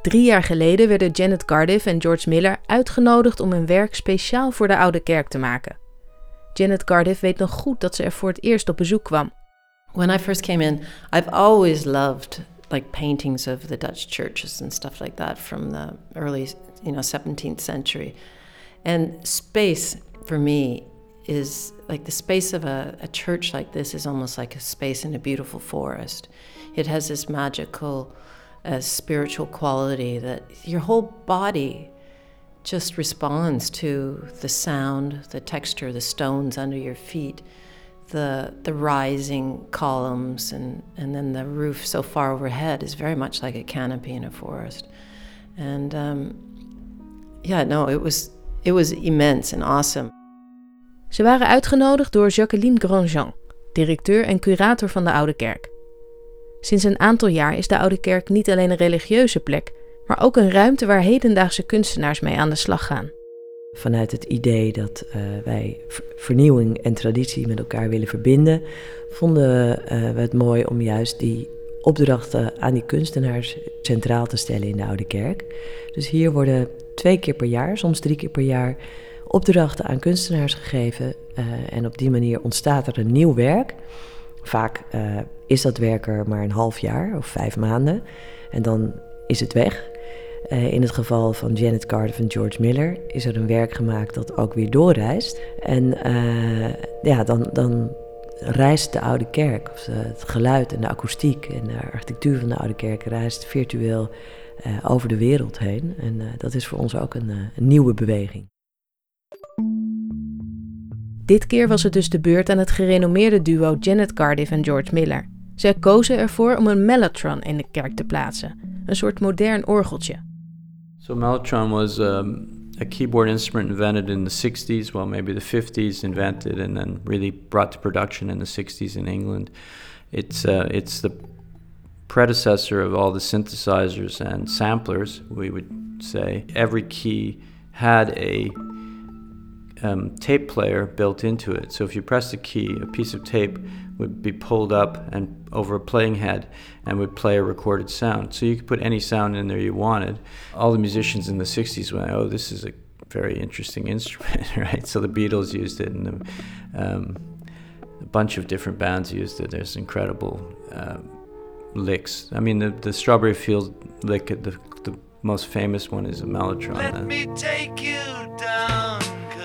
3 jaar geleden werden Janet Cardiff en George Miller uitgenodigd om een werk speciaal voor de Oude Kerk te maken. Janet Cardiff weet nog goed dat ze er voor het eerst op bezoek kwam. When I first came in, I've always loved like paintings of the Dutch churches and stuff like that from the early, 17th century. And space for me is like the space of a church like this is almost like a space in a beautiful forest. It has this magical spiritual quality that your whole body just responds to the sound, the texture, the stones under your feet, the rising columns, and then the roof so far overhead is very much like a canopy in a forest. And it was immense and awesome. Ze waren uitgenodigd door Jacqueline Grandjean, directeur en curator van de Oude Kerk. Sinds een aantal jaar is de Oude Kerk niet alleen een religieuze plek, maar ook een ruimte waar hedendaagse kunstenaars mee aan de slag gaan. Vanuit het idee dat wij vernieuwing en traditie met elkaar willen verbinden, vonden we het mooi om juist die opdrachten aan die kunstenaars centraal te stellen in de Oude Kerk. Dus hier worden 2 keer per jaar, soms 3 keer per jaar, opdrachten aan kunstenaars gegeven. En op die manier ontstaat er een nieuw werk. Vaak is dat werk er maar een half jaar of 5 maanden en dan is het weg. In het geval van Janet Cardiff en George Miller is er een werk gemaakt dat ook weer doorreist. En dan reist de Oude Kerk, of het geluid en de akoestiek en de architectuur van de Oude Kerk reist virtueel over de wereld heen. En dat is voor ons ook een nieuwe beweging. Dit keer was het dus de beurt aan het gerenommeerde duo Janet Cardiff en George Miller. Zij kozen ervoor om een mellotron in de kerk te plaatsen, een soort modern orgeltje. So mellotron was a keyboard instrument invented in the 60s, well maybe the 50s invented and then really brought to production in the 60s in England. It's the predecessor of all the synthesizers and samplers, we would say. Every key had a tape player built into it. So if you press the key, a piece of tape would be pulled up and over a playing head and would play a recorded sound. So you could put any sound in there you wanted. All the musicians in the 60s went, oh, this is a very interesting instrument, right? So the Beatles used it and a bunch of different bands used it. There's incredible licks. I mean, the Strawberry Fields lick, the most famous one is a mellotron. Let me take you down.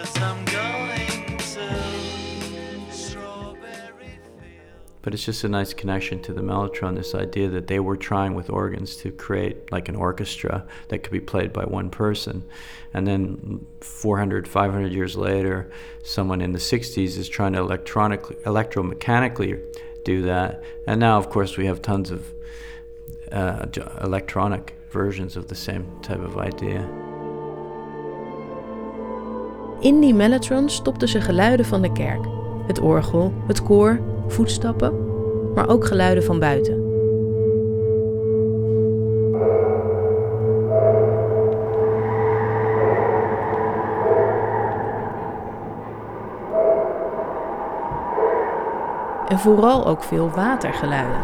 But it's just a nice connection to the mellotron, this idea that they were trying with organs to create like an orchestra that could be played by one person. And then 400, 500 years later, someone in the 60s is trying to electromechanically do that. And now, of course, we have tons of electronic versions of the same type of idea. In die mellotron stopten ze geluiden van de kerk. Het orgel, het koor, voetstappen, maar ook geluiden van buiten. En vooral ook veel watergeluiden.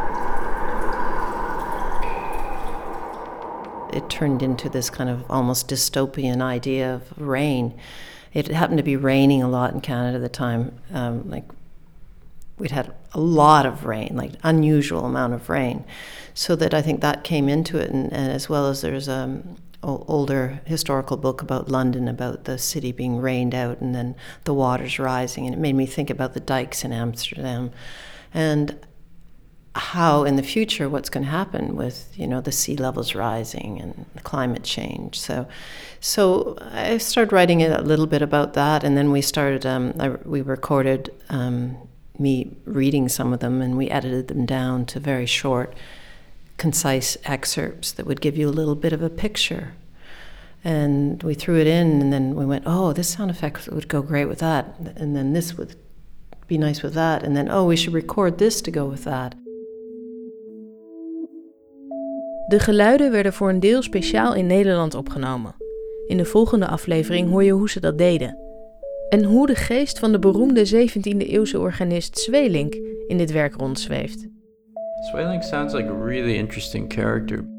It turned into this kind of almost dystopian idea of rain. It happened to be raining a lot in Canada at the time. We'd had a lot of rain, like unusual amount of rain. So that I think that came into it, and as well as there's an older historical book about London, about the city being rained out and then the waters rising. And it made me think about the dikes in Amsterdam and how in the future what's going to happen with, the sea levels rising and climate change. So I started writing a little bit about that, and then we started, we recorded me reading some of them, and we edited them down to very short, concise excerpts that would give you a little bit of a picture. And we threw it in, and then we went, oh, this sound effect would go great with that, and then this would be nice with that, and then, oh, we should record this to go with that. De geluiden werden voor een deel speciaal in Nederland opgenomen. In de volgende aflevering hoor je hoe ze dat deden. En hoe de geest van de beroemde 17e-eeuwse organist Sweelinck in dit werk rondzweeft. Sweelinck sounds like a really interesting character.